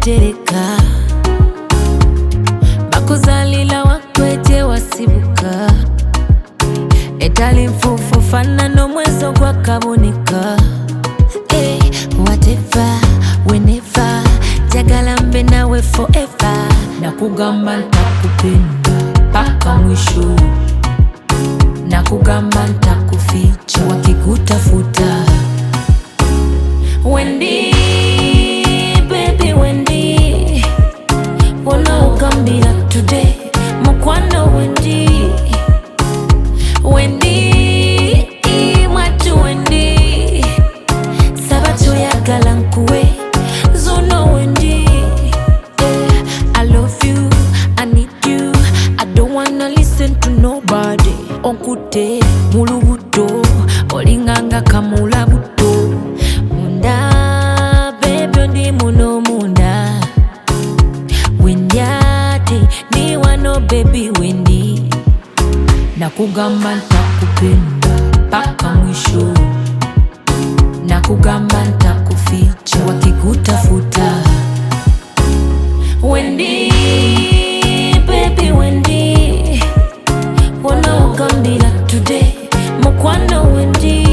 tereka bakuzalila wakweje wasibuka etali mfufu fana n'omwezo gwa kabonika. Hey, whatever, whenever jagala mbe nawe forever. Nakugamba ntakupenda paka mwisho, nakugamba ntakuficha wakikutafuta. Wendy, baby Wendy, wona ugambira today mukwano Wendy. Wendy, mwatu Wendy, sabato yagala nkuwe zono Wendy. I love you, I need you, I don't wanna listen to nobody. Onkute mulubuto, olinganga kamula buto. Munda, baby ondi muno munda. Wendyate, ni wano baby Wendy. Nakugamba ntakupenda paka mwisho, nakugamba ntakuficha wakikutafuta. Wendy, baby Wendy, wona ugambira today mukwano Wendy.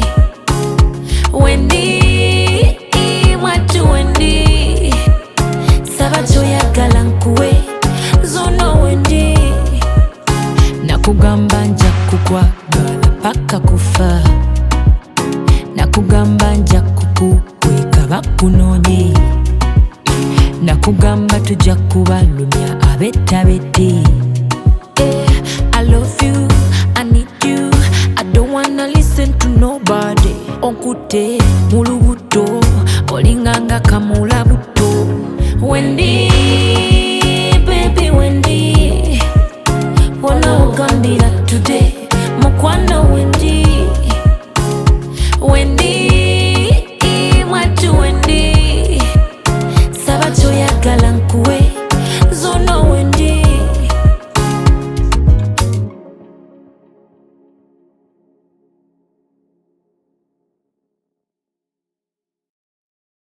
Wendy, mwatu Wendy, sabato yagala nkuwe zono Wendy. Nakugamba nja kukwagala paka kufa, nakugamba nja kukukweka bakunonye, nakugamba tujja kubalumya abetabete. I love you, I need you, I don't wanna listen to nobody. Onkute mulubuto, olinganga kamula buto. Wendy, baby Wendy, wona ugambira today